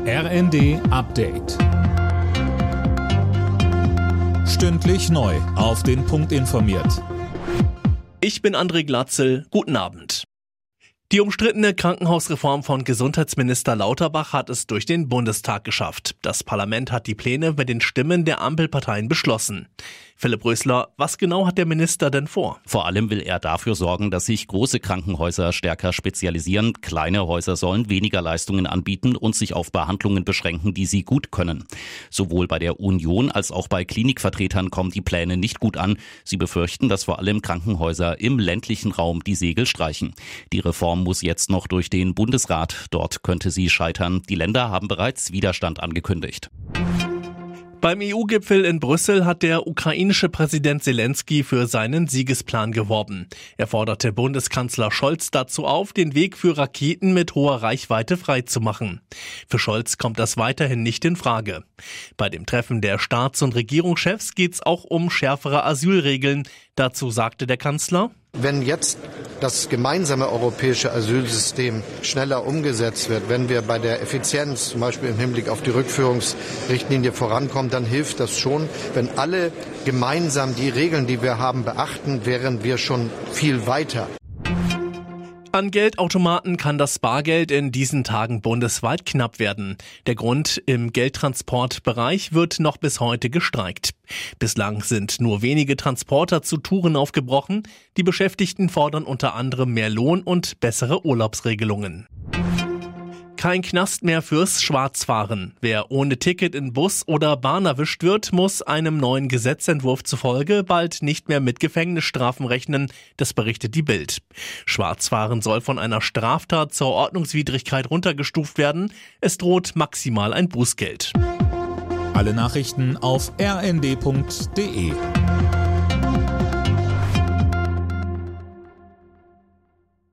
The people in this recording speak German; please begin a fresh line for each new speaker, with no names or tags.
RND Update. Stündlich neu auf den Punkt informiert.
Ich bin André Glatzel. Guten Abend. Die umstrittene Krankenhausreform von Gesundheitsminister Lauterbach hat es durch den Bundestag geschafft. Das Parlament hat die Pläne mit den Stimmen der Ampelparteien beschlossen. Philipp Rösler, was genau hat der Minister denn vor?
Vor allem will er dafür sorgen, dass sich große Krankenhäuser stärker spezialisieren. Kleine Häuser sollen weniger Leistungen anbieten und sich auf Behandlungen beschränken, die sie gut können. Sowohl bei der Union als auch bei Klinikvertretern kommen die Pläne nicht gut an. Sie befürchten, dass vor allem Krankenhäuser im ländlichen Raum die Segel streichen. Die Reform muss jetzt noch durch den Bundesrat. Dort könnte sie scheitern. Die Länder haben bereits Widerstand angekündigt.
Beim EU-Gipfel in Brüssel hat der ukrainische Präsident Zelensky für seinen Siegesplan geworben. Er forderte Bundeskanzler Scholz dazu auf, den Weg für Raketen mit hoher Reichweite freizumachen. Für Scholz kommt das weiterhin nicht in Frage. Bei dem Treffen der Staats- und Regierungschefs geht es auch um schärfere Asylregeln. Dazu sagte der Kanzler:
Wenn jetzt das gemeinsame europäische Asylsystem schneller umgesetzt wird, wenn wir bei der Effizienz, zum Beispiel im Hinblick auf die Rückführungsrichtlinie vorankommen, dann hilft das schon. Wenn alle gemeinsam die Regeln, die wir haben, beachten, wären wir schon viel weiter.
An Geldautomaten kann das Bargeld in diesen Tagen bundesweit knapp werden. Der Grund: im Geldtransportbereich wird noch bis heute gestreikt. Bislang sind nur wenige Transporter zu Touren aufgebrochen. Die Beschäftigten fordern unter anderem mehr Lohn und bessere Urlaubsregelungen. Kein Knast mehr fürs Schwarzfahren. Wer ohne Ticket in Bus oder Bahn erwischt wird, muss einem neuen Gesetzentwurf zufolge bald nicht mehr mit Gefängnisstrafen rechnen. Das berichtet die Bild. Schwarzfahren soll von einer Straftat zur Ordnungswidrigkeit runtergestuft werden. Es droht maximal ein Bußgeld.
Alle Nachrichten auf rnd.de.